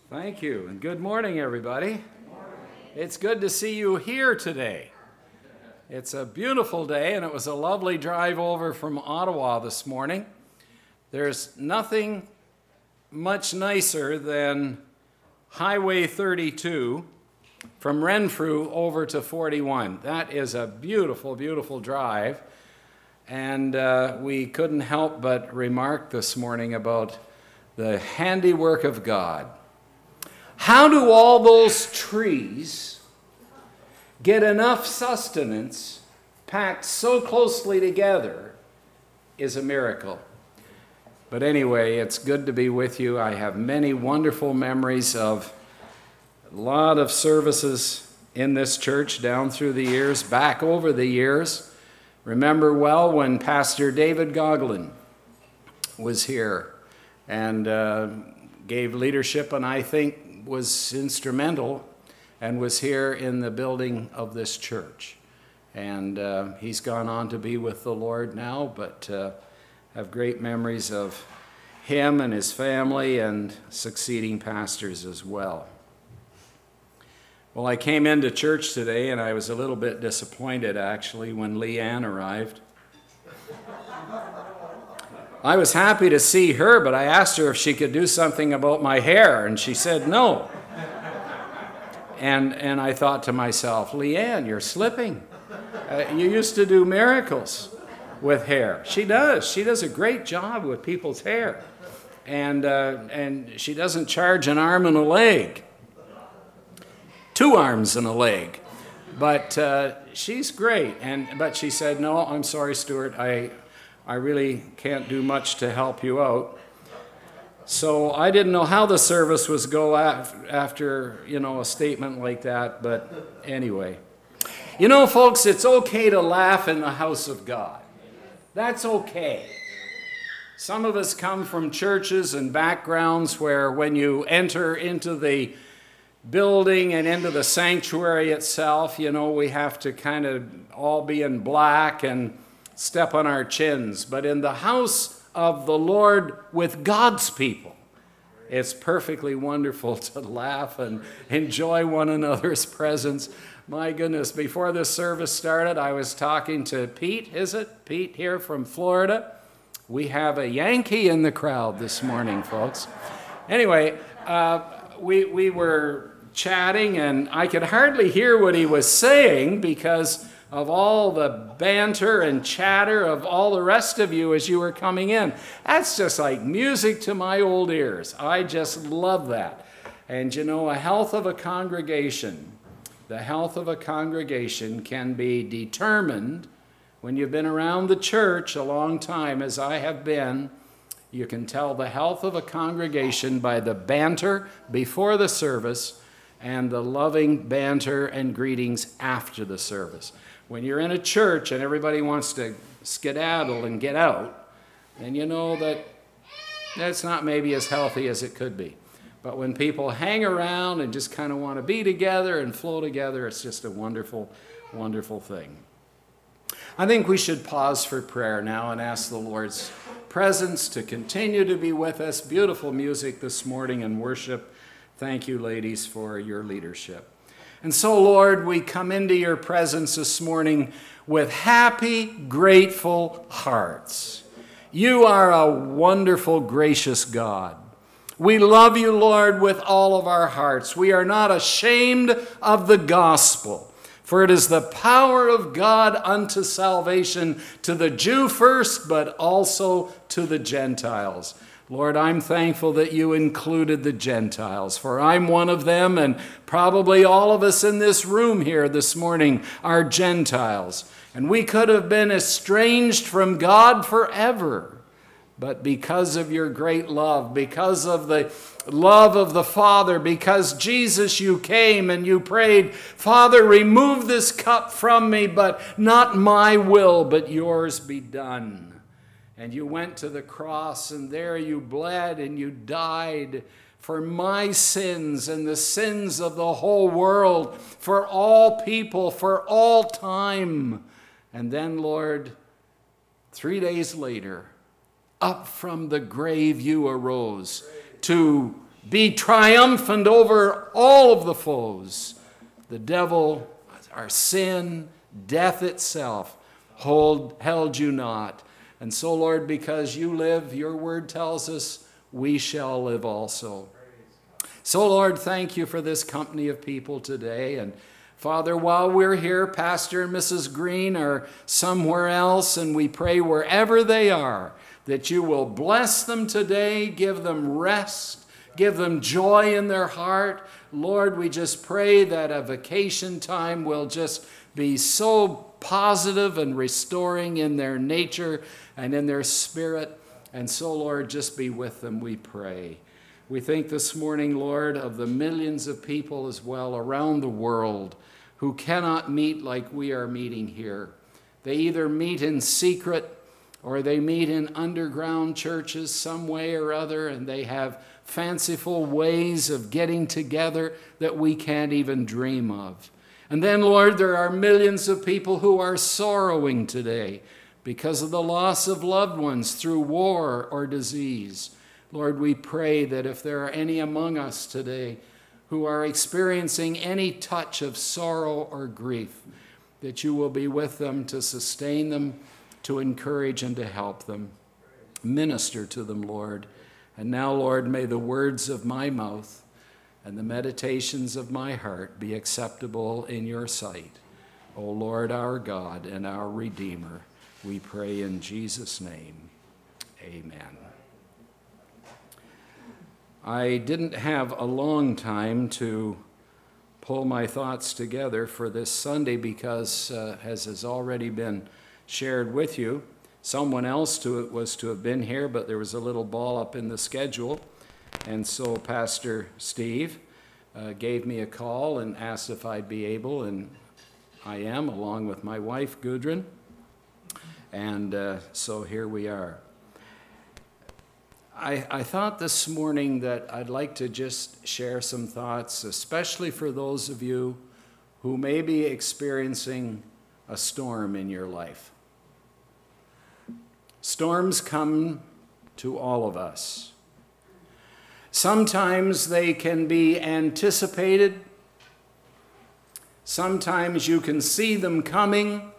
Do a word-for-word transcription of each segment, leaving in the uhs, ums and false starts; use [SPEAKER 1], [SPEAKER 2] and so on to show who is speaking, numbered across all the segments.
[SPEAKER 1] Thank you, and good morning, everybody. Good morning. It's good to see you here today. It's a beautiful day, and it was a lovely drive over from Ottawa this morning. There's nothing much nicer than Highway thirty-two from Renfrew over to forty-one. That is a beautiful, beautiful drive, and uh, we couldn't help but remark this morning about the handiwork of God. How do all those trees get enough sustenance packed so closely together is a miracle. But anyway, it's good to be with you. I have many wonderful memories of a lot of services in this church down through the years, back over the years. Remember well when Pastor David Goglin was here and uh, gave leadership, and I think was instrumental and was here in the building of this church. And uh, he's gone on to be with the Lord now, but uh, have great memories of him and his family and succeeding pastors as well. Well, I came into church today and I was a little bit disappointed actually when Leanne arrived. I was happy to see her, but I asked her if she could do something about my hair, and she said no. And and I thought to myself, Leanne, you're slipping. Uh, you used to do miracles with hair. She does. She does a great job with people's hair. And, uh, and she doesn't charge an arm and a leg. Two arms and a leg. But uh, she's great. And But she said, no, I'm sorry, Stuart, I... I really can't do much to help you out. So I didn't know how the service was go after, you know, a statement like that, but anyway. You know, folks, it's okay to laugh in the house of God. That's okay. Some of us come from churches and backgrounds where when you enter into the building and into the sanctuary itself, you know, we have to kind of all be in black and step on our chins. But in the house of the Lord with God's people, it's perfectly wonderful to laugh and enjoy one another's presence. My goodness, before this service started, I was talking to Pete, is it? Pete here from Florida. We have a Yankee in the crowd this morning, folks. Anyway, uh, we, we were chatting, and I could hardly hear what he was saying because of all the banter and chatter of all the rest of you as you were coming in. That's just like music to my old ears. I just love that. And you know, a health of a congregation, the health of a congregation can be determined when you've been around the church a long time, as I have been. You can tell the health of a congregation by the banter before the service and the loving banter and greetings after the service. When you're in a church and everybody wants to skedaddle and get out, then you know that that's not maybe as healthy as it could be. But when people hang around and just kind of want to be together and flow together, it's just a wonderful, wonderful thing. I think we should pause for prayer now and ask the Lord's presence to continue to be with us. Beautiful music this morning and worship. Thank you, ladies, for your leadership. And so, Lord, we come into your presence this morning with happy, grateful hearts. You are a wonderful, gracious God. We love you, Lord, with all of our hearts. We are not ashamed of the gospel, for it is the power of God unto salvation to the Jew first, but also to the Gentiles. Lord, I'm thankful that you included the Gentiles, for I'm one of them, and probably all of us in this room here this morning are Gentiles. And we could have been estranged from God forever. But because of your great love, because of the love of the Father, because Jesus, you came and you prayed, Father, remove this cup from me, but not my will, but yours be done. And you went to the cross, and there you bled and you died for my sins and the sins of the whole world, for all people, for all time. And then, Lord, three days later, up from the grave you arose to be triumphant over all of the foes. The devil, our sin, death itself, hold, held you not. And so, Lord, because you live, your word tells us, we shall live also. So, Lord, thank you for this company of people today. And Father, while we're here, Pastor and Missus Green are somewhere else, and we pray wherever they are, that you will bless them today, give them rest, give them joy in their heart. Lord, we just pray that a vacation time will just be so positive and restoring in their nature and in their spirit. And so, Lord, just be with them, we pray. We think this morning, Lord, of the millions of people as well around the world who cannot meet like we are meeting here. They either meet in secret or they meet in underground churches some way or other, and they have fanciful ways of getting together that we can't even dream of. And then, Lord, there are millions of people who are sorrowing today because of the loss of loved ones through war or disease. Lord, we pray that if there are any among us today who are experiencing any touch of sorrow or grief, that you will be with them to sustain them, to encourage and to help them. Minister to them, Lord. And now, Lord, may the words of my mouth and the meditations of my heart be acceptable in your sight. O Lord, our God and our Redeemer, we pray in Jesus' name. Amen. I didn't have a long time to pull my thoughts together for this Sunday because, uh, as has already been shared with you, someone else to it was to have been here, but there was a little ball up in the schedule. And so Pastor Steve uh, gave me a call and asked if I'd be able, and I am, along with my wife, Gudrun. And uh, so here we are. I, I thought this morning that I'd like to just share some thoughts, especially for those of you who may be experiencing a storm in your life. Storms come to all of us. Sometimes they can be anticipated. Sometimes you can see them coming.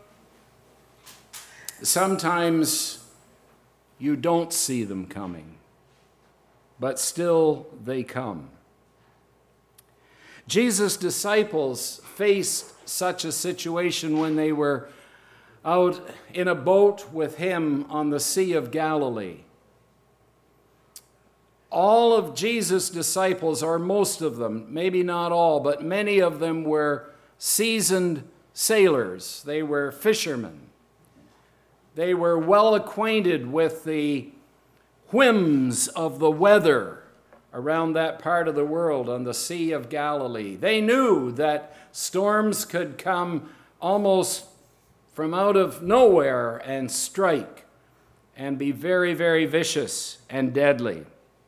[SPEAKER 1] Sometimes you don't see them coming, but still they come. Jesus' disciples faced such a situation when they were out in a boat with him on the Sea of Galilee. All of Jesus' disciples, or most of them, maybe not all, but many of them were seasoned sailors. They were fishermen. They were well acquainted with the whims of the weather around that part of the world on the Sea of Galilee. They knew that storms could come almost from out of nowhere and strike and be very, very vicious and deadly.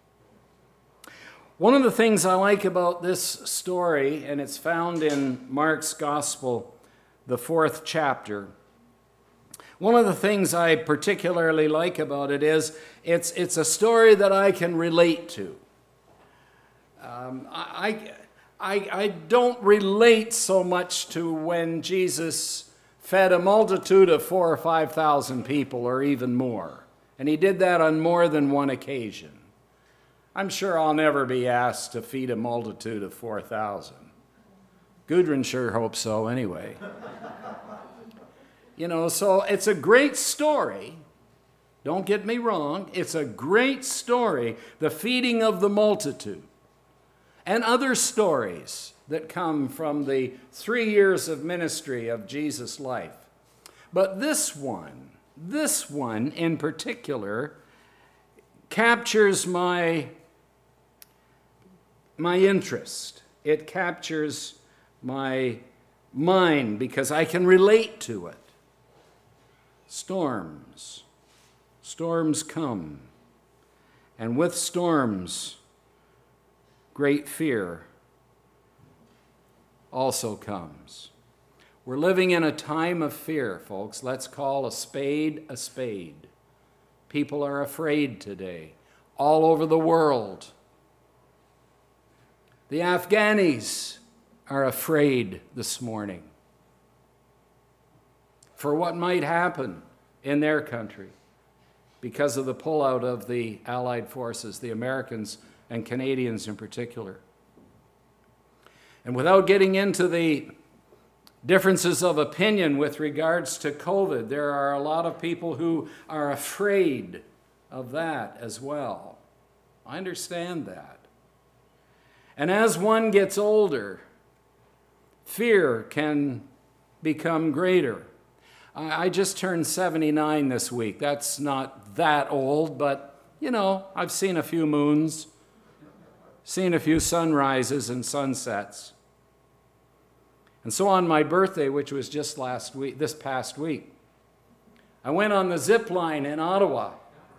[SPEAKER 1] One of the things I like about this story, and it's found in Mark's Gospel, the fourth chapter, one of the things I particularly like about it is it's, it's a story that I can relate to. Um, I, I, I don't relate so much to when Jesus fed a multitude of four or five thousand people or even more. And he did that on more than one occasion. I'm sure I'll never be asked to feed a multitude of four thousand. Gudrun sure hopes so anyway. You know, so it's a great story. Don't get me wrong. It's a great story, the feeding of the multitude, and other stories that come from the three years of ministry of Jesus' life. But this one, this one in particular, captures my, my interest. It captures my mind because I can relate to it. Storms. Storms come. And with storms, great fear also comes. We're living in a time of fear, folks. Let's call a spade a spade. People are afraid today, all over the world. The Afghanis are afraid this morning for what might happen in their country because of the pullout of the Allied forces, the Americans and Canadians in particular. And without getting into the differences of opinion with regards to COVID, there are a lot of people who are afraid of that as well. I understand that. And as one gets older, fear can become greater. I just turned seventy-nine this week. That's not that old, but, you know, I've seen a few moons, seen a few sunrises and sunsets. And so on my birthday, which was just last week, this past week, I went on the zip line in Ottawa.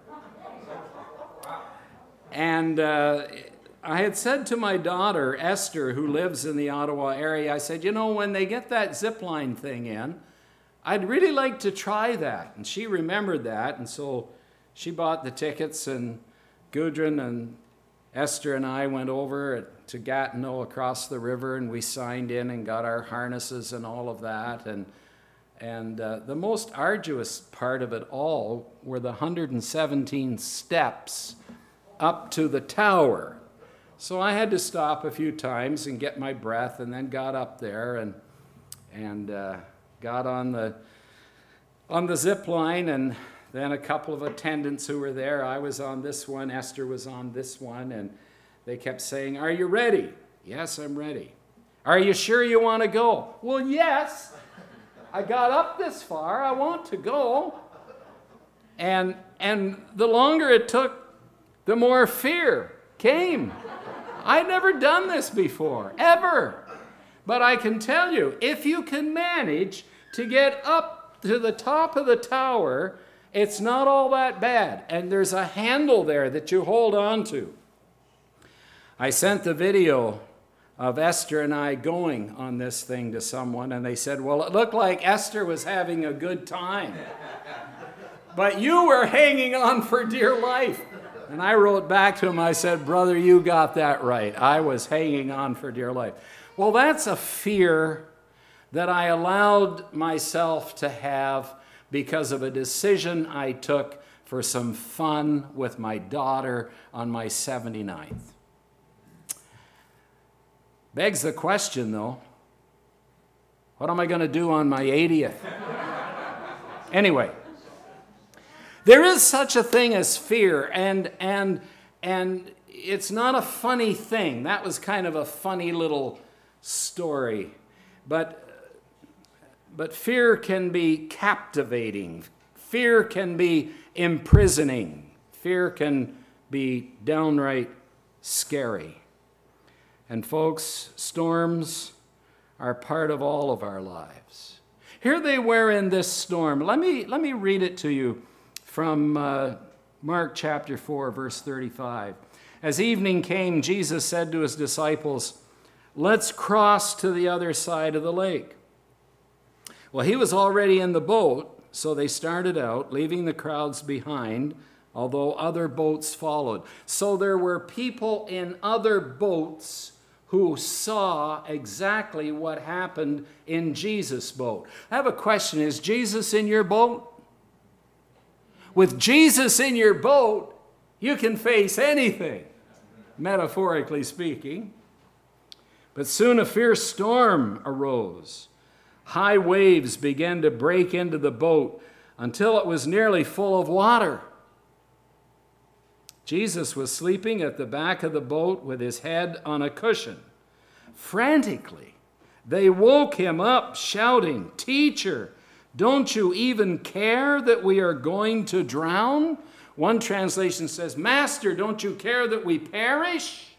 [SPEAKER 1] And uh, I had said to my daughter, Esther, who lives in the Ottawa area, I said, you know, when they get that zip line thing in, I'd really like to try that. And she remembered that, and so she bought the tickets, and Gudrun and Esther and I went over to Gatineau across the river, and we signed in and got our harnesses and all of that. And, and uh, the most arduous part of it all were the one hundred seventeen steps up to the tower. So I had to stop a few times and get my breath, and then got up there and, and uh, got on the, on the zip line, and then a couple of attendants who were there. I was on this one, Esther was on this one, and they kept saying, "Are you ready?" "Yes, I'm ready." "Are you sure you want to go?" "Well, yes. I got up this far. I want to go." And, and the longer it took, the more fear came. I'd never done this before, ever. But I can tell you, if you can manage to get up to the top of the tower, it's not all that bad. And there's a handle there that you hold on to. I sent the video of Esther and I going on this thing to someone, and they said, well, it looked like Esther was having a good time, but you were hanging on for dear life. And I wrote back to him, I said, brother, you got that right. I was hanging on for dear life. Well, that's a fear that I allowed myself to have because of a decision I took for some fun with my daughter on my seventy-ninth. Begs the question, though, what am I going to do on my eightieth? Anyway, there is such a thing as fear, and, and, and it's not a funny thing. That was kind of a funny little story. But, but fear can be captivating. Fear can be imprisoning. Fear can be downright scary. And folks, storms are part of all of our lives. Here they were in this storm. Let me, let me read it to you from uh, Mark chapter four, verse thirty-five. As evening came, Jesus said to his disciples, let's cross to the other side of the lake. Well, he was already in the boat, so they started out, leaving the crowds behind, although other boats followed. So there were people in other boats who saw exactly what happened in Jesus' boat. I have a question. Is Jesus in your boat? With Jesus in your boat, you can face anything, metaphorically speaking. But soon a fierce storm arose. High waves began to break into the boat until it was nearly full of water. Jesus was sleeping at the back of the boat with his head on a cushion. Frantically, they woke him up, shouting, "Teacher, don't you even care that we are going to drown?" One translation says, "Master, don't you care that we perish?"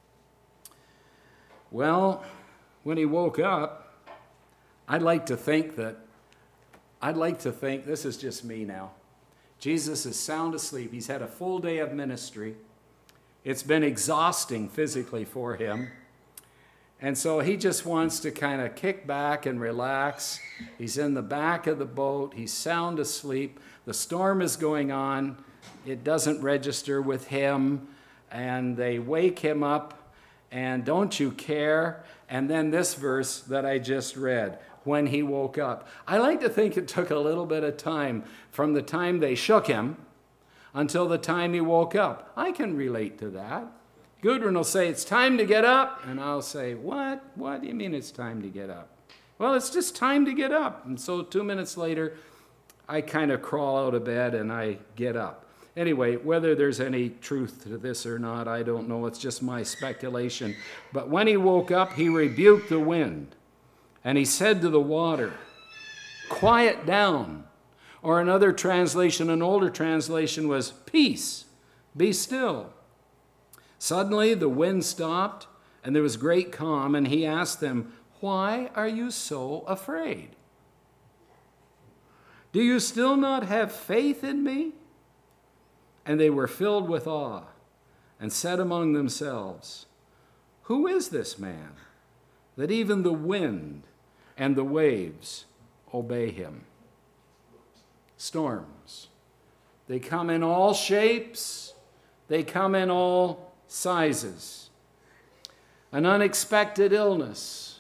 [SPEAKER 1] Well, when he woke up, I'd like to think that, I'd like to think, this is just me now, Jesus is sound asleep. He's had a full day of ministry. It's been exhausting physically for him. And so he just wants to kind of kick back and relax. He's in the back of the boat. He's sound asleep. The storm is going on. It doesn't register with him. And they wake him up. And don't you care? And then this verse that I just read, when he woke up. I like to think it took a little bit of time from the time they shook him until the time he woke up. I can relate to that. Gudrun will say, it's time to get up. And I'll say, what? What do you mean it's time to get up? Well, it's just time to get up. And so two minutes later, I kind of crawl out of bed and I get up. Anyway, whether there's any truth to this or not, I don't know. It's just my speculation. But when he woke up, he rebuked the wind. And he said to the water, quiet down. Or another translation, an older translation was, peace, be still. Suddenly the wind stopped, and there was great calm, and he asked them, why are you so afraid? Do you still not have faith in me? And they were filled with awe and said among themselves, who is this man that even the wind and the waves obey him? Storms. They come in all shapes. They come in all sizes. An unexpected illness.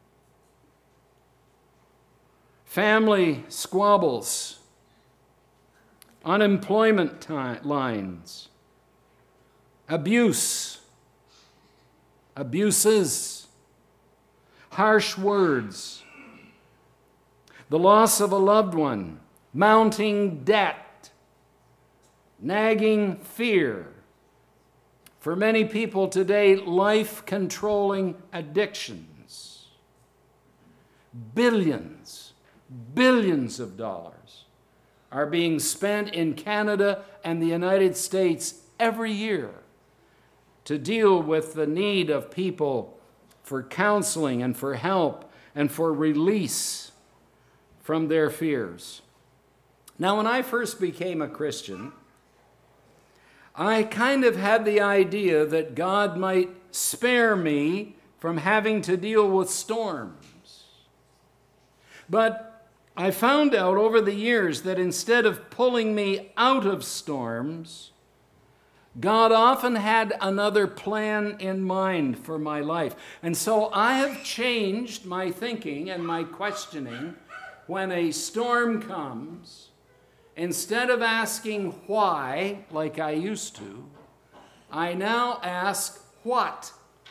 [SPEAKER 1] Family squabbles. Unemployment time, lines, abuse, abuses, harsh words, the loss of a loved one, mounting debt, nagging fear. For many people today, life-controlling addictions, billions, billions of dollars are being spent in Canada and the United States every year to deal with the need of people for counseling and for help and for release from their fears. Now, when I first became a Christian, I kind of had the idea that God might spare me from having to deal with storms. But I found out over the years that instead of pulling me out of storms, God often had another plan in mind for my life. And so I have changed my thinking and my questioning when a storm comes. Instead of asking why, like I used to, I now ask what.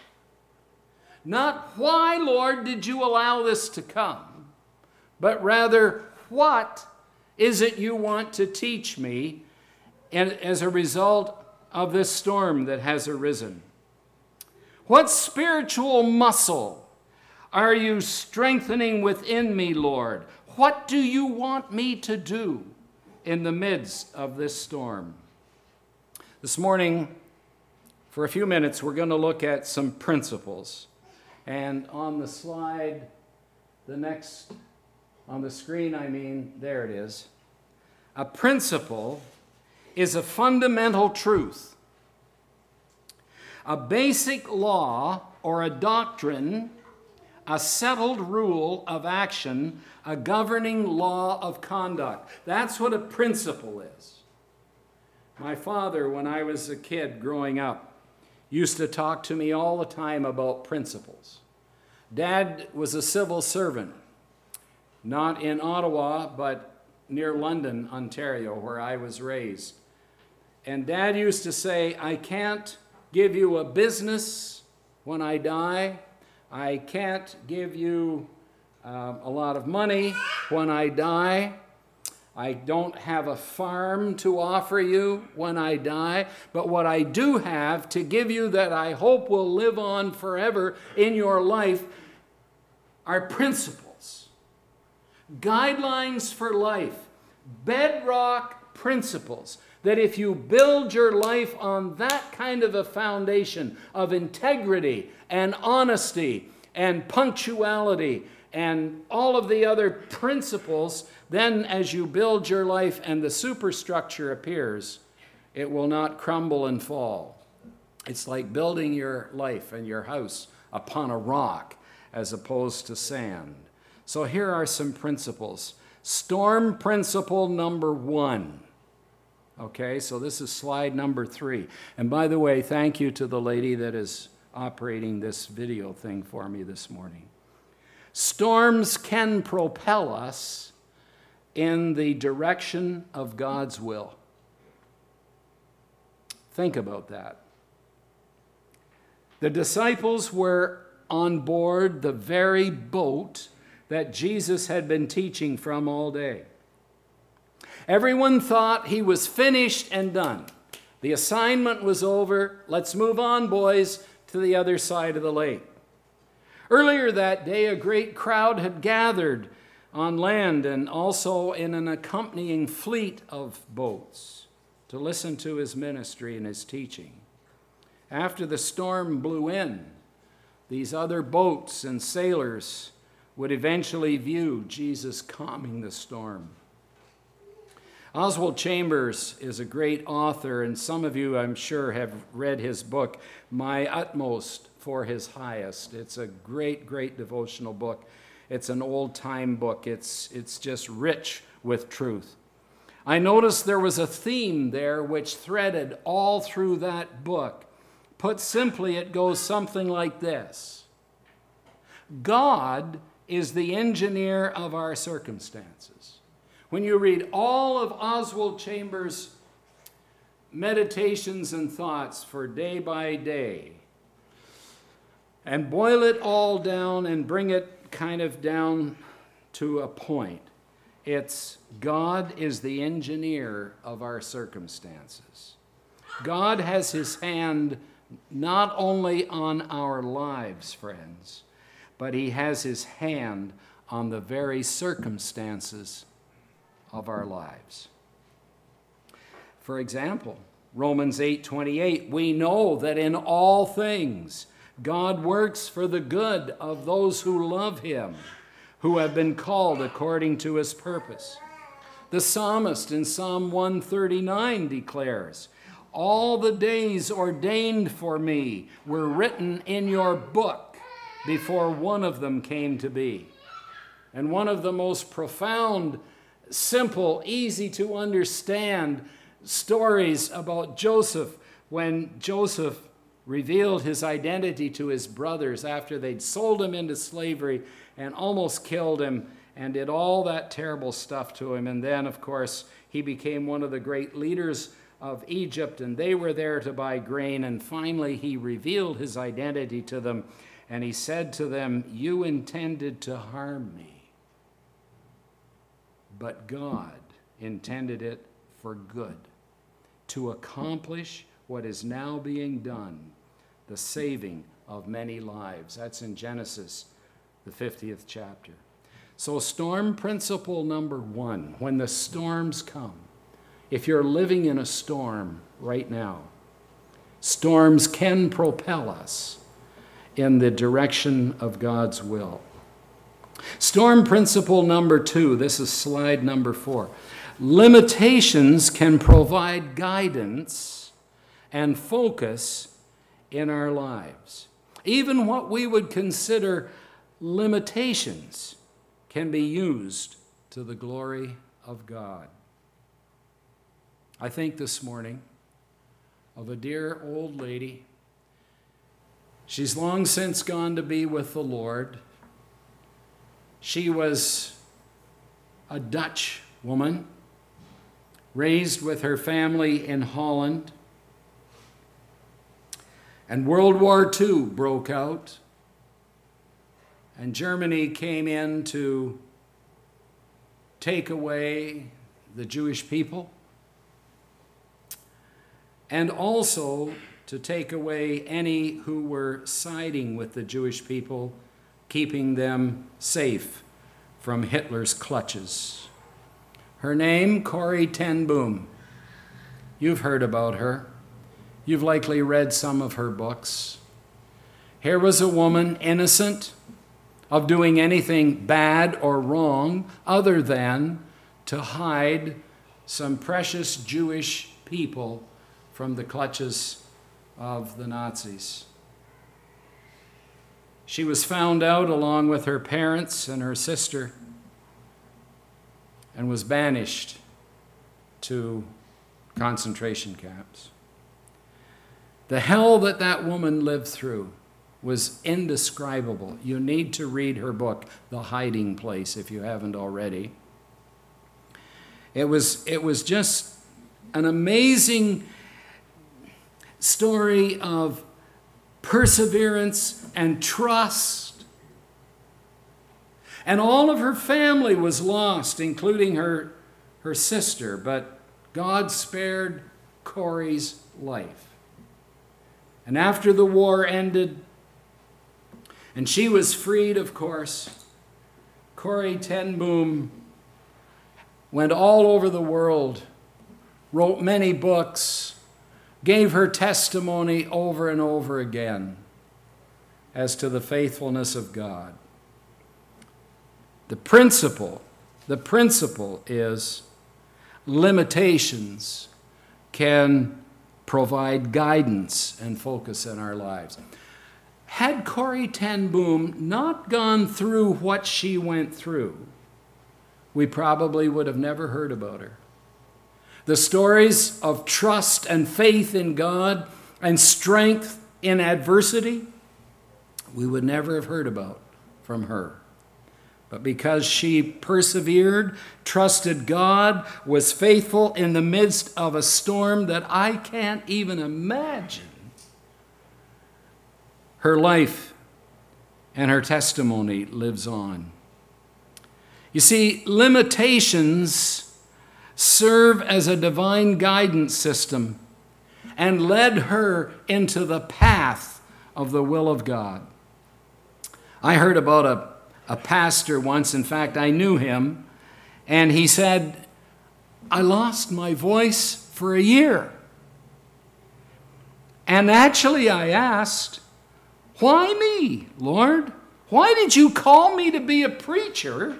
[SPEAKER 1] Not why, Lord, did you allow this to come? But rather, what is it you want to teach me as a result of this storm that has arisen? What spiritual muscle are you strengthening within me, Lord? What do you want me to do in the midst of this storm? This morning, for a few minutes, we're going to look at some principles. And on the slide, the next On the screen, I mean, there it is. A principle is a fundamental truth, a basic law or a doctrine, a settled rule of action, a governing law of conduct. That's what a principle is. My father, when I was a kid growing up, used to talk to me all the time about principles. Dad was a civil servant. Not in Ottawa, but near London, Ontario, where I was raised. And Dad used to say, I can't give you a business when I die. I can't give you um, a lot of money when I die. I don't have a farm to offer you when I die. But what I do have to give you that I hope will live on forever in your life are principles. Guidelines for life, bedrock principles, that if you build your life on that kind of a foundation of integrity and honesty and punctuality and all of the other principles, then as you build your life and the superstructure appears, it will not crumble and fall. It's like building your life and your house upon a rock as opposed to sand. So here are some principles. Storm principle number one. Okay, so this is slide number three. And by the way, thank you to the lady that is operating this video thing for me this morning. Storms can propel us in the direction of God's will. Think about that. The disciples were on board the very boat that Jesus had been teaching from all day. Everyone thought he was finished and done. The assignment was over. Let's move on, boys, to the other side of the lake. Earlier that day, a great crowd had gathered on land and also in an accompanying fleet of boats to listen to his ministry and his teaching. After the storm blew in, these other boats and sailors would eventually view Jesus calming the storm. Oswald Chambers is a great author, and some of you, I'm sure, have read his book, My Utmost for His Highest. It's a great, great devotional book. It's an old-time book. It's, it's just rich with truth. I noticed there was a theme there which threaded all through that book. Put simply, it goes something like this. God is the engineer of our circumstances. When you read all of Oswald Chambers' meditations and thoughts for day by day, and boil it all down and bring it kind of down to a point, it's God is the engineer of our circumstances. God has his hand not only on our lives, friends, but he has his hand on the very circumstances of our lives. For example, Romans eight twenty-eight, we know that in all things God works for the good of those who love him, who have been called according to his purpose. The psalmist in Psalm one thirty-nine declares, all the days ordained for me were written in your book before one of them came to be. And one of the most profound, simple, easy to understand stories about Joseph, when Joseph revealed his identity to his brothers after they'd sold him into slavery and almost killed him and did all that terrible stuff to him. And then, of course, he became one of the great leaders of Egypt, and they were there to buy grain. And finally, he revealed his identity to them, and he said to them, you intended to harm me, but God intended it for good, to accomplish what is now being done, the saving of many lives. That's in Genesis, the fiftieth chapter. So storm principle number one, when the storms come, if you're living in a storm right now, storms can propel us in the direction of God's will. Storm principle number two, this is slide number four. Limitations can provide guidance and focus in our lives. Even what we would consider limitations can be used to the glory of God. I think this morning of a dear old lady. She's long since gone to be with the Lord. She was a Dutch woman, raised with her family in Holland. And World War Two broke out, and Germany came in to take away the Jewish people, and also to take away any who were siding with the Jewish people, keeping them safe from Hitler's clutches. Her name, Corrie ten Boom. You've heard about her. You've likely read some of her books. Here was a woman innocent of doing anything bad or wrong other than to hide some precious Jewish people from the clutches of the Nazis. She was found out along with her parents and her sister and was banished to concentration camps. The hell that that woman lived through was indescribable. You need to read her book, The Hiding Place, if you haven't already. It was, it was just an amazing story of perseverance and trust. And all of her family was lost, including her, her sister, but God spared Corrie's life. And after the war ended, and she was freed, of course, Corrie ten Boom went all over the world, wrote many books, gave her testimony over and over again as to the faithfulness of God. The principle, the principle is limitations can provide guidance and focus in our lives. Had Corrie ten Boom not gone through what she went through, we probably would have never heard about her. The stories of trust and faith in God and strength in adversity, we would never have heard about from her. But because she persevered, trusted God, was faithful in the midst of a storm that I can't even imagine, her life and her testimony lives on. You see, limitations serve as a divine guidance system and led her into the path of the will of God. I heard about a, a pastor once, in fact, I knew him, and he said, I lost my voice for a year. And actually I asked, why me, Lord? Why did you call me to be a preacher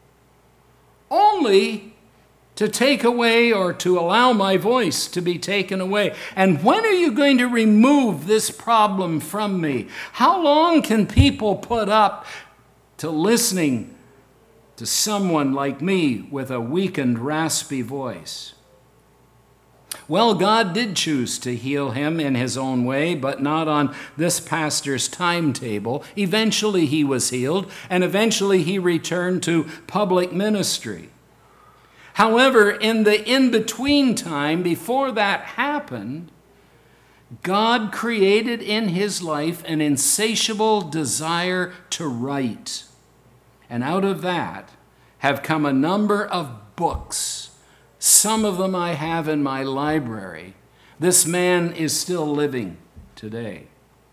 [SPEAKER 1] only to take away or to allow my voice to be taken away? And when are you going to remove this problem from me? How long can people put up to listening to someone like me with a weakened, raspy voice? Well, God did choose to heal him in his own way, but not on this pastor's timetable. Eventually he was healed, and eventually he returned to public ministry. However, in the in-between time, before that happened, God created in his life an insatiable desire to write. And out of that have come a number of books. Some of them I have in my library. This man is still living today.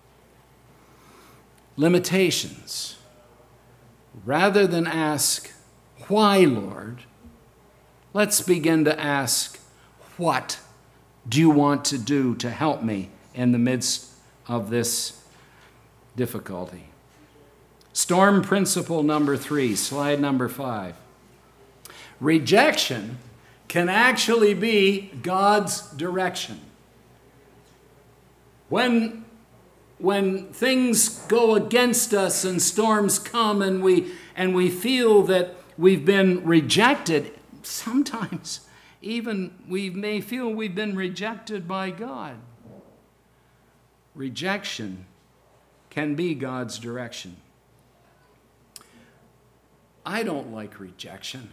[SPEAKER 1] Limitations. Rather than ask, why, Lord? Let's begin to ask, what do you want to do to help me in the midst of this difficulty? Storm principle number three, slide number five. Rejection can actually be God's direction. When, when things go against us and storms come and we, and we feel that we've been rejected, sometimes even we may feel we've been rejected by God. Rejection can be God's direction. I don't like rejection.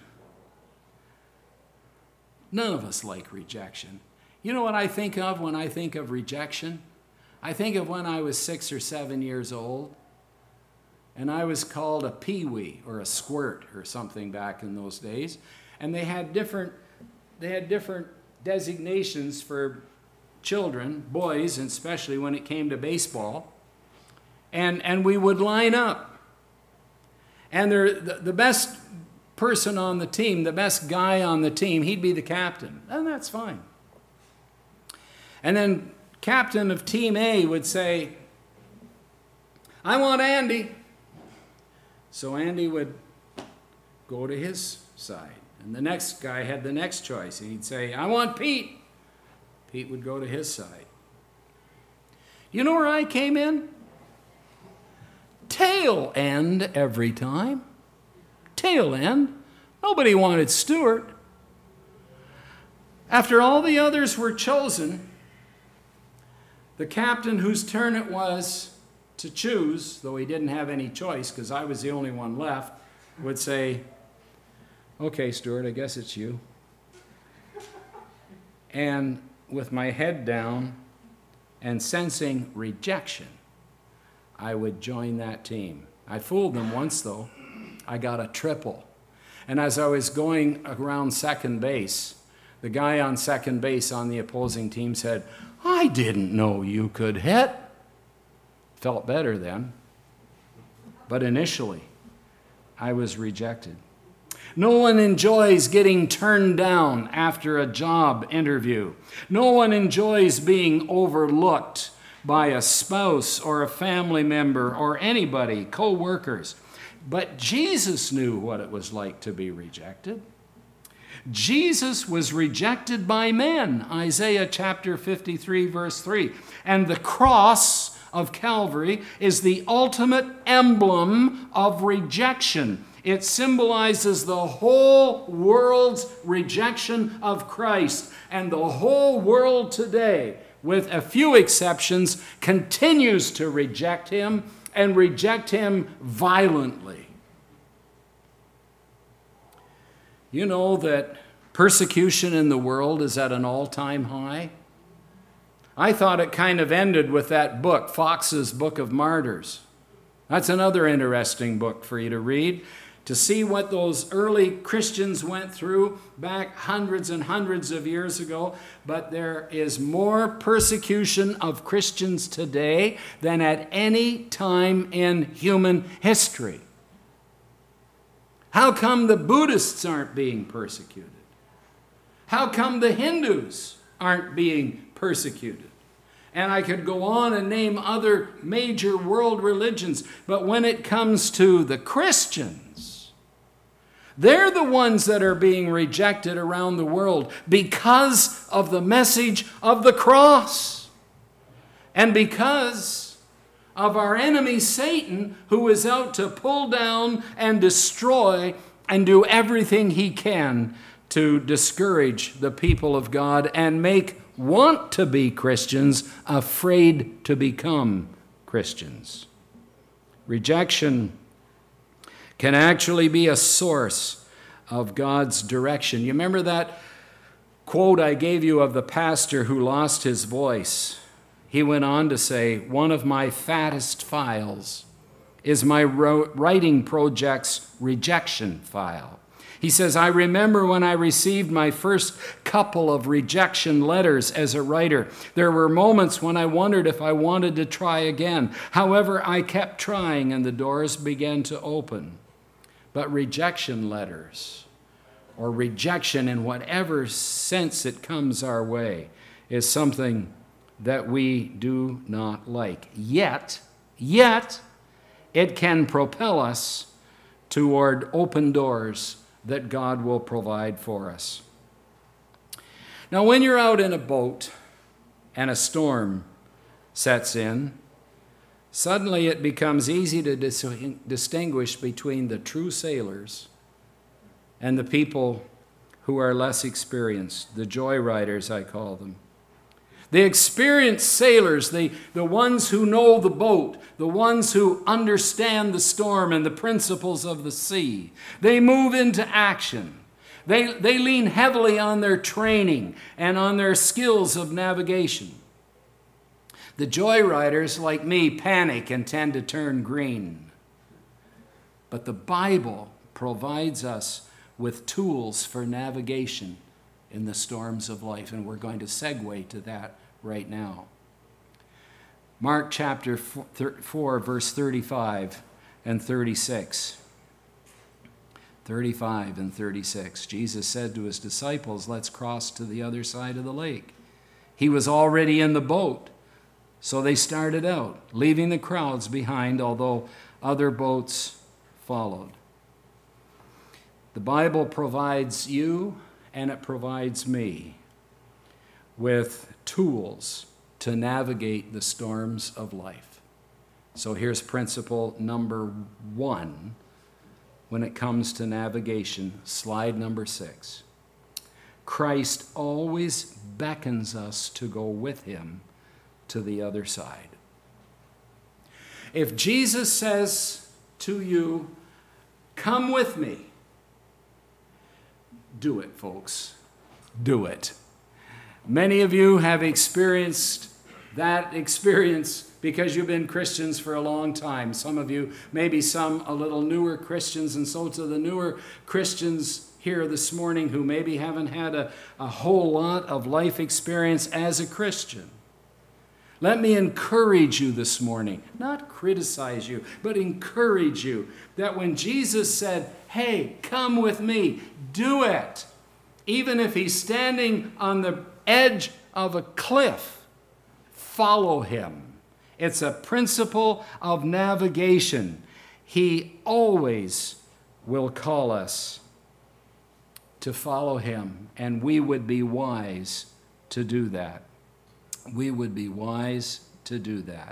[SPEAKER 1] None of us like rejection. You know what I think of when I think of rejection? I think of when I was six or seven years old, and I was called a peewee or a squirt or something back in those days. And they had different, they had different designations for children, boys, and especially when it came to baseball. And, and we would line up. And the, the best person on the team, the best guy on the team, he'd be the captain. And that's fine. And then captain of team A would say, I want Andy. So Andy would go to his side. And the next guy had the next choice. And he'd say, I want Pete. Pete would go to his side. You know where I came in? Tail end every time. Tail end. Nobody wanted Stuart. After all the others were chosen, the captain whose turn it was to choose, though he didn't have any choice because I was the only one left, would say, okay, Stuart, I guess it's you. And with my head down and sensing rejection, I would join that team. I fooled them once, though. I got a triple. And as I was going around second base, the guy on second base on the opposing team said, I didn't know you could hit. Felt better then. But initially, I was rejected. No one enjoys getting turned down after a job interview. No one enjoys being overlooked by a spouse or a family member or anybody, co-workers. But Jesus knew what it was like to be rejected. Jesus was rejected by men, Isaiah chapter fifty-three, verse three. And the cross of Calvary is the ultimate emblem of rejection. It symbolizes the whole world's rejection of Christ. And the whole world today, with a few exceptions, continues to reject him and reject him violently. You know that persecution in the world is at an all-time high? I thought it kind of ended with that book, Fox's Book of Martyrs. That's another interesting book for you to read, to see what those early Christians went through back hundreds and hundreds of years ago. But there is more persecution of Christians today than at any time in human history. How come the Buddhists aren't being persecuted? How come the Hindus aren't being persecuted? And I could go on and name other major world religions. But when it comes to the Christians, they're the ones that are being rejected around the world because of the message of the cross. And because of our enemy Satan, who is out to pull down and destroy and do everything he can to discourage the people of God and make want to be Christians afraid to become Christians. Rejection can actually be a source of God's direction. You remember that quote I gave you of the pastor who lost his voice? He went on to say, one of my fattest files is my writing project's rejection file. He says, I remember when I received my first couple of rejection letters as a writer. There were moments when I wondered if I wanted to try again. However, I kept trying and the doors began to open. But rejection letters, or rejection in whatever sense it comes our way, is something that we do not like. Yet, yet, it can propel us toward open doors that God will provide for us. Now, when you're out in a boat and a storm sets in, suddenly it becomes easy to dis- distinguish between the true sailors and the people who are less experienced, the joyriders, I call them. The experienced sailors, the, the ones who know the boat, the ones who understand the storm and the principles of the sea, they move into action. They, they lean heavily on their training and on their skills of navigation. The joyriders, like me, panic and tend to turn green. But the Bible provides us with tools for navigation in the storms of life, and we're going to segue to that right now. Mark chapter four, verse thirty-five and thirty-six. thirty-five and thirty-six. Jesus said to his disciples, let's cross to the other side of the lake. He was already in the boat, so they started out, leaving the crowds behind, although other boats followed. The Bible provides you and it provides me with tools to navigate the storms of life. So here's principle number one when it comes to navigation, slide number six. Christ always beckons us to go with him to the other side. If Jesus says to you, come with me, do it, folks. Do it. Many of you have experienced that experience because you've been Christians for a long time. Some of you, maybe some a little newer Christians, and so to the newer Christians here this morning who maybe haven't had a, a whole lot of life experience as a Christian. Let me encourage you this morning, not criticize you, but encourage you that when Jesus said, hey, come with me, do it. Even if he's standing on the edge of a cliff, follow him. It's a principle of navigation. He always will call us to follow him, and we would be wise to do that. We would be wise to do that.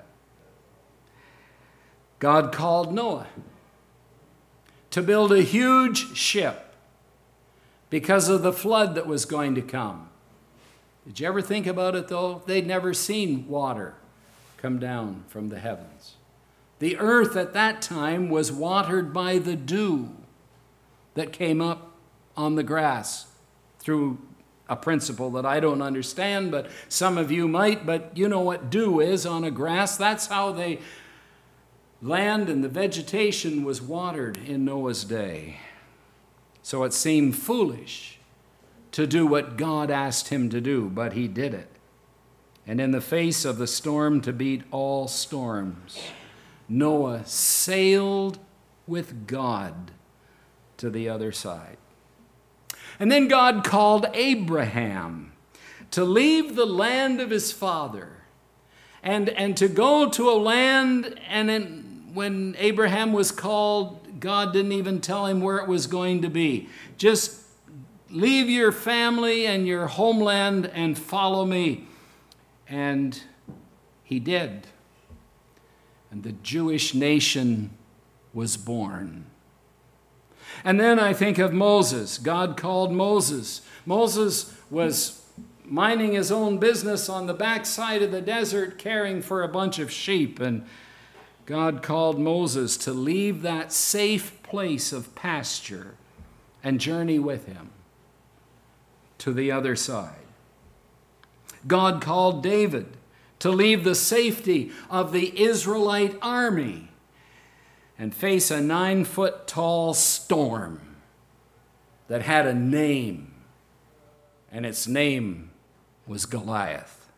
[SPEAKER 1] God called Noah to build a huge ship because of the flood that was going to come. Did you ever think about it, though? They'd never seen water come down from the heavens. The earth at that time was watered by the dew that came up on the grass through a principle that I don't understand, but some of you might. But you know what dew is on a grass. That's how the land and the vegetation was watered in Noah's day. So it seemed foolish to do what God asked him to do, but he did it. And in the face of the storm to beat all storms, Noah sailed with God to the other side. And then God called Abraham to leave the land of his father and, and to go to a land, and in, when Abraham was called, God didn't even tell him where it was going to be. Just leave your family and your homeland and follow me. And he did. And the Jewish nation was born. And then I think of Moses. God called Moses. Moses was minding his own business on the backside of the desert, caring for a bunch of sheep. And God called Moses to leave that safe place of pasture and journey with him to the other side. God called David to leave the safety of the Israelite army and face a nine-foot-tall storm that had a name, and its name was Goliath.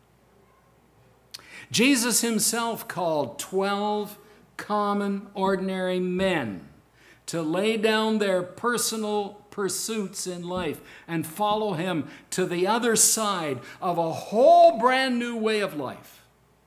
[SPEAKER 1] Jesus himself called twelve common, ordinary men to lay down their personal pursuits in life and follow him to the other side of a whole brand new way of life.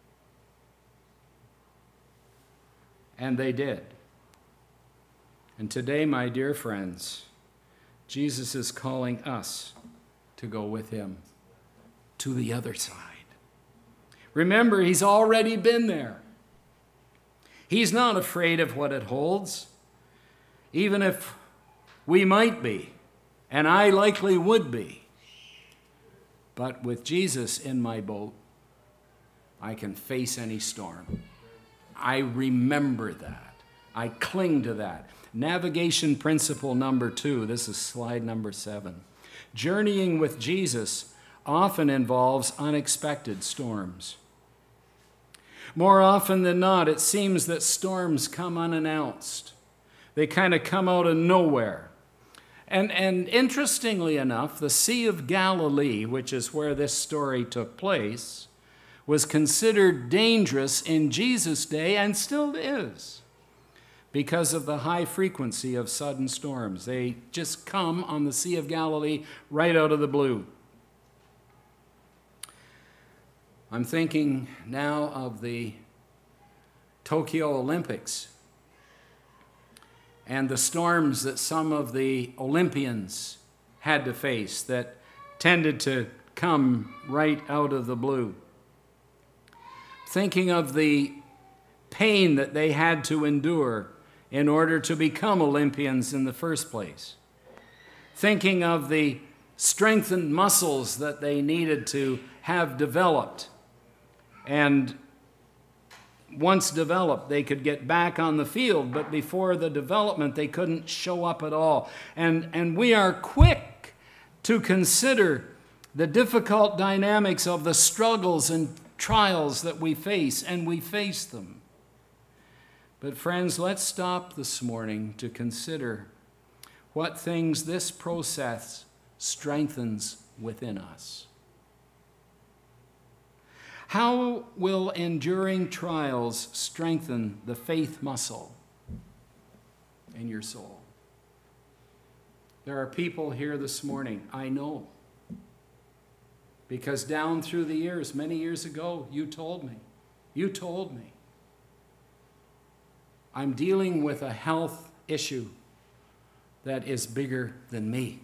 [SPEAKER 1] And they did. And today, my dear friends, Jesus is calling us to go with him to the other side. Remember, he's already been there. He's not afraid of what it holds, even if we might be, and I likely would be. But with Jesus in my boat, I can face any storm. I remember that. I cling to that. Navigation principle number two. This is slide number seven. Journeying with Jesus often involves unexpected storms. More often than not, it seems that storms come unannounced. They kind of come out of nowhere. And, and interestingly enough, the Sea of Galilee, which is where this story took place, was considered dangerous in Jesus' day and still is because of the high frequency of sudden storms. They just come on the Sea of Galilee right out of the blue. I'm thinking now of the Tokyo Olympics and the storms that some of the Olympians had to face that tended to come right out of the blue. Thinking of the pain that they had to endure in order to become Olympians in the first place. Thinking of the strengthened muscles that they needed to have developed. And once developed, they could get back on the field, but before the development, they couldn't show up at all. And, and we are quick to consider the difficult dynamics of the struggles and trials that we face, and we face them. But friends, let's stop this morning to consider what things this process strengthens within us. How will enduring trials strengthen the faith muscle in your soul? There are people here this morning, I know, because down through the years, many years ago, you told me, you told me, I'm dealing with a health issue that is bigger than me.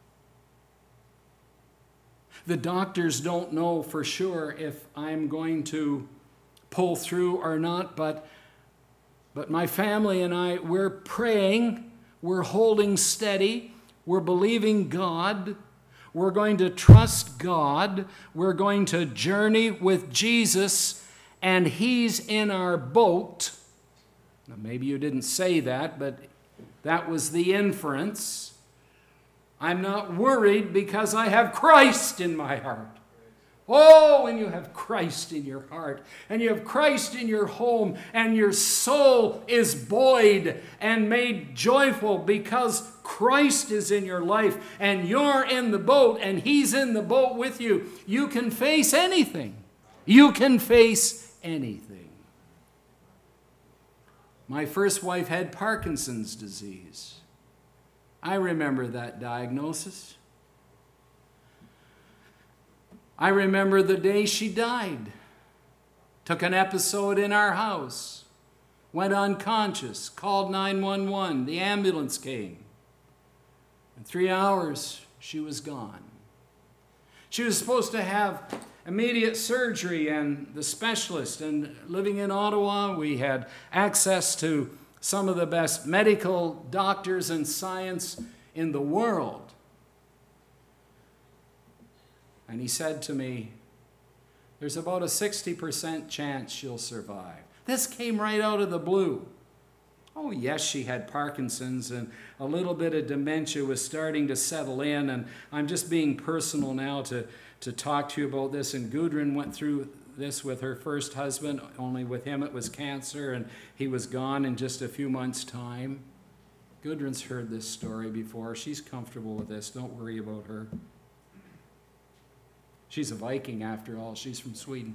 [SPEAKER 1] The doctors don't know for sure if I'm going to pull through or not, but, but my family and I, we're praying, we're holding steady, we're believing God, we're going to trust God, we're going to journey with Jesus, and He's in our boat. Now, maybe you didn't say that, but that was the inference. I'm not worried because I have Christ in my heart. Oh, when you have Christ in your heart, and you have Christ in your home, and your soul is buoyed and made joyful because Christ is in your life, and you're in the boat, and He's in the boat with you, you can face anything. You can face anything. My first wife had Parkinson's disease. I remember that diagnosis. I remember the day she died. Took an episode in our house. Went unconscious. Called nine one one. The ambulance came. In three hours, she was gone. She was supposed to have immediate surgery, and the specialist, and living in Ottawa, we had access to some of the best medical doctors and science in the world. And he said to me, there's about a sixty percent chance she'll survive. This came right out of the blue. Oh, yes, she had Parkinson's, and a little bit of dementia was starting to settle in, and I'm just being personal now to, to talk to you about this. And Gudrun went through this with her first husband, only with him it was cancer, and he was gone in just a few months' time. Gudrun's heard this story before. She's comfortable with this. Don't worry about her. She's a Viking after all. She's from Sweden.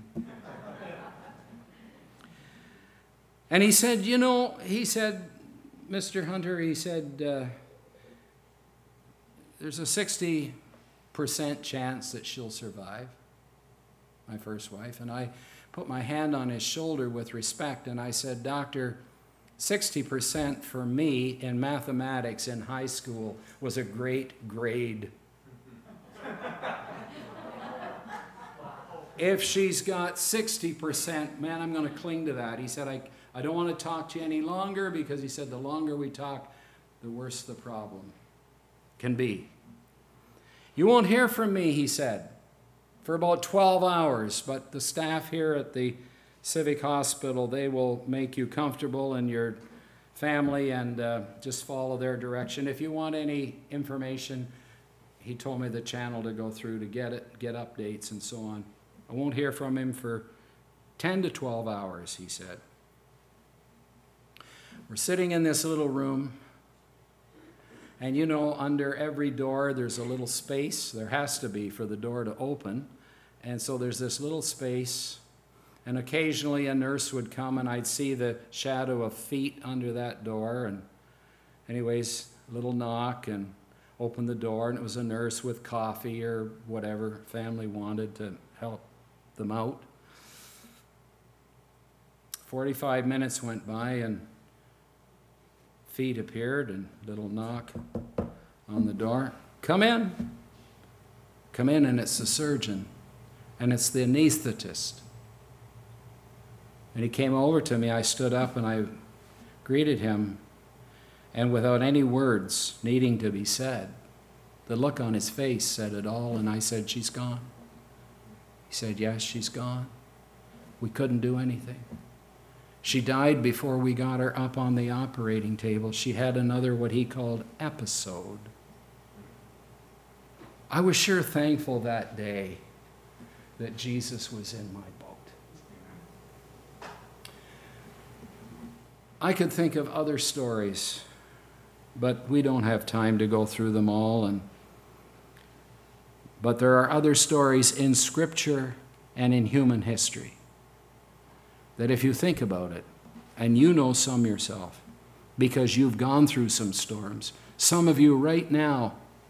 [SPEAKER 1] And he said, you know, he said, Mister Hunter, he said, uh, there's a sixty percent chance that she'll survive, my first wife. And I put my hand on his shoulder with respect, and I said, Doctor, sixty percent for me in mathematics in high school was a great grade. If she's got sixty percent, man, I'm going to cling to that. He said, I, I don't want to talk to you any longer, because he said the longer we talk, the worse the problem can be. You won't hear from me, he said, for about twelve hours, but the staff here at the Civic Hospital, they will make you comfortable and your family, and uh, just follow their direction. If you want any information, he told me the channel to go through to get it, get updates and so on. I won't hear from him for ten to twelve hours, he said. We're sitting in this little room, and you know, under every door there's a little space. There has to be for the door to open. And so there's this little space, and occasionally a nurse would come, and I'd see the shadow of feet under that door. And anyways, a little knock, and open the door, and it was a nurse with coffee or whatever family wanted to help them out. forty-five minutes went by, and feet appeared, and little knock on the door. Come in. Come in, and it's the surgeon, and it's the anesthetist. And he came over to me. I stood up, and I greeted him, and without any words needing to be said, the look on his face said it all, and I said, she's gone. He said, yes, she's gone. We couldn't do anything. She died before we got her up on the operating table. She had another, what he called, episode. I was sure thankful that day that Jesus was in my boat. I could think of other stories, but we don't have time to go through them all. And but there are other stories in Scripture and in human history that if you think about it, and you know some yourself, because you've gone through some storms. Some of you right now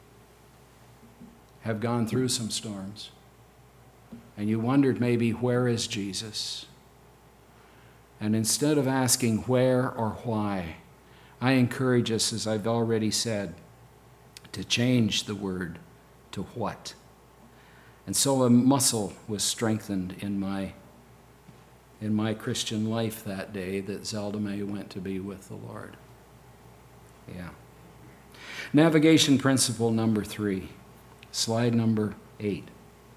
[SPEAKER 1] have gone through some storms. And you wondered maybe, where is Jesus? And instead of asking where or why, I encourage us, as I've already said, to change the word to what. And so a muscle was strengthened in my in my Christian life that day that Zelda May went to be with the Lord. Yeah. Navigation principle number three, slide number eight.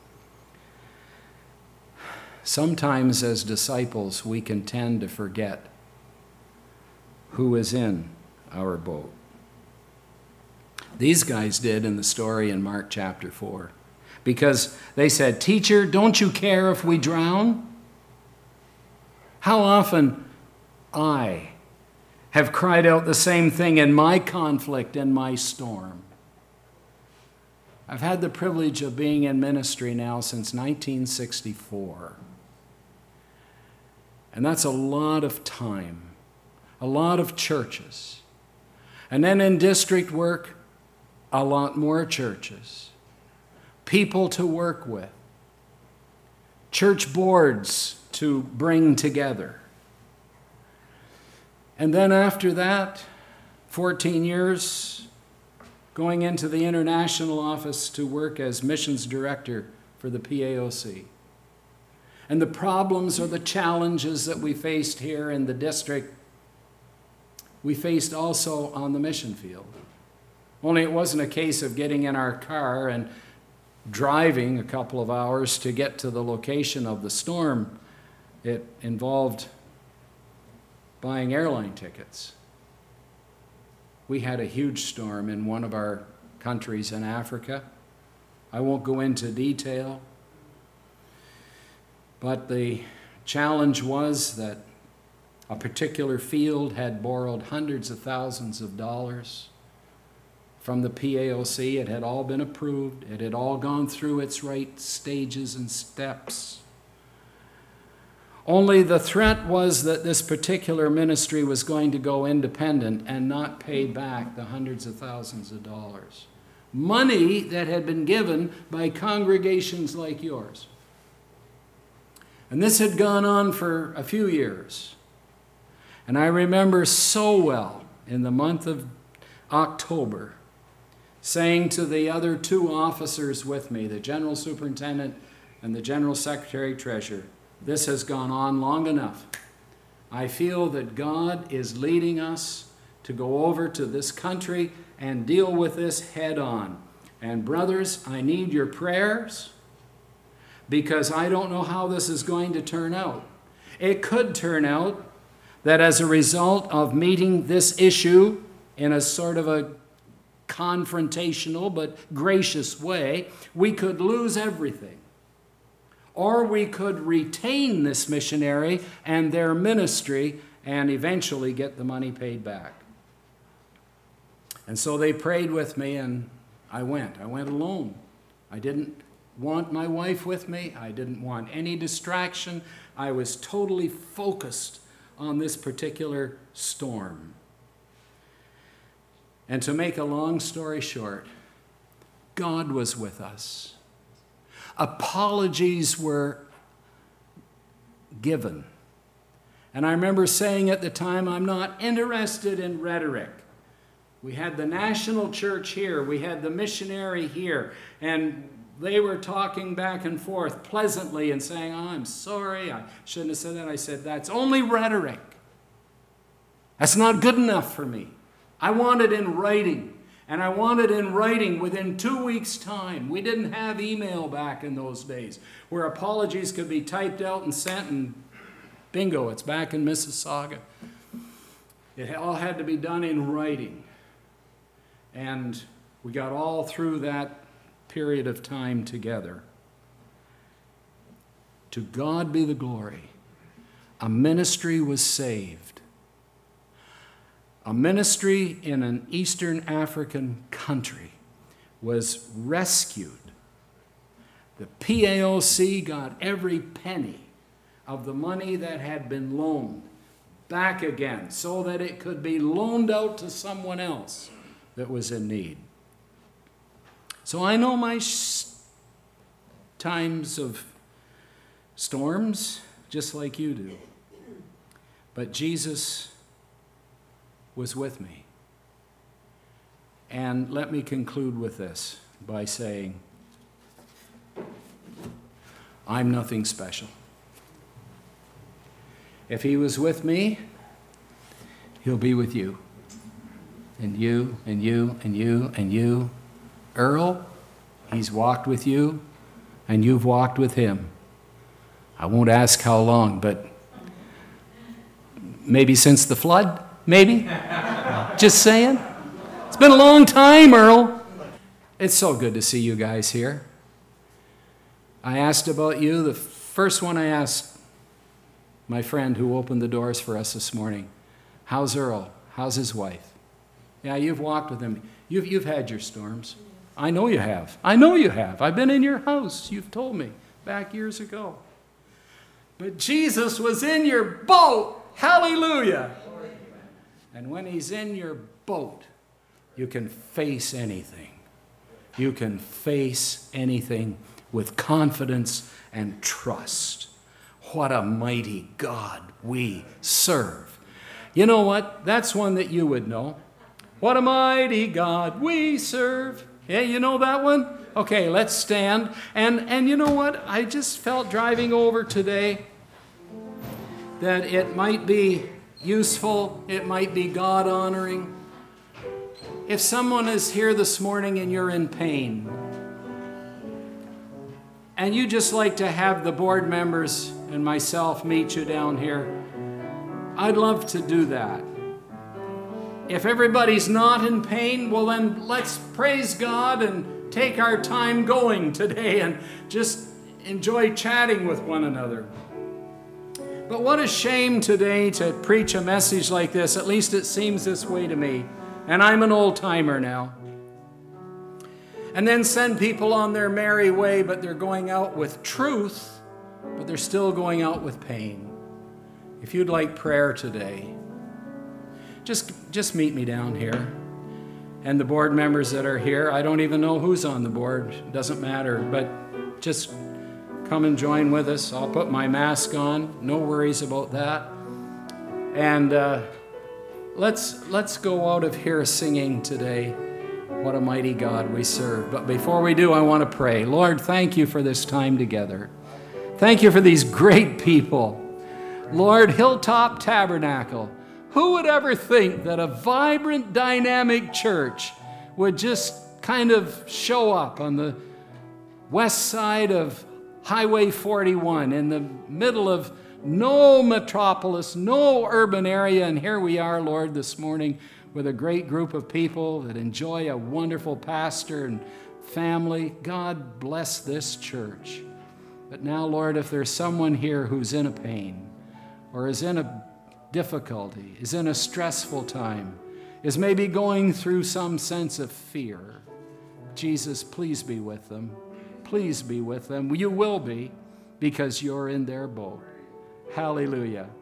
[SPEAKER 1] Sometimes as disciples, we can tend to forget who is in our boat. These guys did in the story in Mark chapter four, because they said, "Teacher, don't you care if we drown?" How often I have cried out the same thing in my conflict and my storm. I've had the privilege of being in ministry now since nineteen sixty-four. And that's a lot of time, a lot of churches. And then in district work, a lot more churches, people to work with, church boards to bring together. And then after that, fourteen years, going into the international office to work as missions director for the P A O C. And the problems or the challenges that we faced here in the district, we faced also on the mission field. Only it wasn't a case of getting in our car and driving a couple of hours to get to the location of the storm. It involved buying airline tickets. We had a huge storm in one of our countries in Africa. I won't go into detail, but the challenge was that a particular field had borrowed hundreds of thousands of dollars from the P A O C. It had all been approved. It had all gone through its right stages and steps. Only the threat was that this particular ministry was going to go independent and not pay back the hundreds of thousands of dollars. Money that had been given by congregations like yours. And this had gone on for a few years. And I remember so well in the month of October saying to the other two officers with me, the general superintendent and the general secretary treasurer, "This has gone on long enough. I feel that God is leading us to go over to this country and deal with this head on. And brothers, I need your prayers because I don't know how this is going to turn out." It could turn out that as a result of meeting this issue in a sort of a confrontational but gracious way, we could lose everything. Or we could retain this missionary and their ministry and eventually get the money paid back. And so they prayed with me, and I went. I went alone. I didn't want my wife with me. I didn't want any distraction. I was totally focused on this particular storm. And to make a long story short, God was with us. Apologies were given. And I remember saying at the time, I'm not interested in rhetoric. We had the national church here. We had the missionary here. And they were talking back and forth pleasantly and saying, "Oh, I'm sorry, I shouldn't have said that." I said, "That's only rhetoric. That's not good enough for me. I want it in writing. And I want it in writing within two weeks' time." We didn't have email back in those days where apologies could be typed out and sent in Bingo, it's back in Mississauga. It all had to be done in writing. And we got all through that period of time together. To God be the glory. A ministry was saved. A ministry in an Eastern African country was rescued. The P A O C got every penny of the money that had been loaned back again so that it could be loaned out to someone else that was in need. So I know my sh- times of storms just like you do. But Jesus was with me. And let me conclude with this by saying, I'm nothing special. If he was with me, he'll be with you. And you, and you, and you, and you. Earl, he's walked with you, and you've walked with him. I won't ask how long, but maybe since the flood? Maybe? Just saying. It's been a long time, Earl. It's so good to see you guys here. I asked about you. The first one I asked my friend who opened the doors for us this morning, how's Earl? How's his wife? Yeah, you've walked with him. You've, you've had your storms. I know you have. I know you have. I've been in your house. You've told me back years ago. But Jesus was in your boat. Hallelujah. And when he's in your boat, you can face anything. You can face anything with confidence and trust. What a mighty God we serve. You know what? That's one that you would know. What a mighty God we serve. Yeah, you know that one? Okay, let's stand. And, and you know what? I just felt driving over today that it might be useful, it might be God-honoring. If someone is here this morning and you're in pain, and you just like to have the board members and myself meet you down here, I'd love to do that. If everybody's not in pain, well then let's praise God and take our time going today and just enjoy chatting with one another. But what a shame today to preach a message like this, at least it seems this way to me, and I'm an old-timer now. And then send people on their merry way, but they're going out with truth, but they're still going out with pain. If you'd like prayer today, just, just meet me down here. And the board members that are here, I don't even know who's on the board, it doesn't matter, but just come and join with us. I'll put my mask on, no worries about that. And uh, let's, let's go out of here singing today. What a mighty God we serve. But before we do, I want to pray. Lord, thank you for this time together. Thank you for these great people. Lord, Hilltop Tabernacle, who would ever think that a vibrant, dynamic church would just kind of show up on the west side of Highway forty-one in the middle of no metropolis, no urban area, and here we are, Lord, this morning with a great group of people that enjoy a wonderful pastor and family. God bless this church. But now, Lord, if there's someone here who's in a pain or is in a difficulty, is in a stressful time, is maybe going through some sense of fear, Jesus, please be with them. Please be with them. You will be, because you're in their boat. Hallelujah.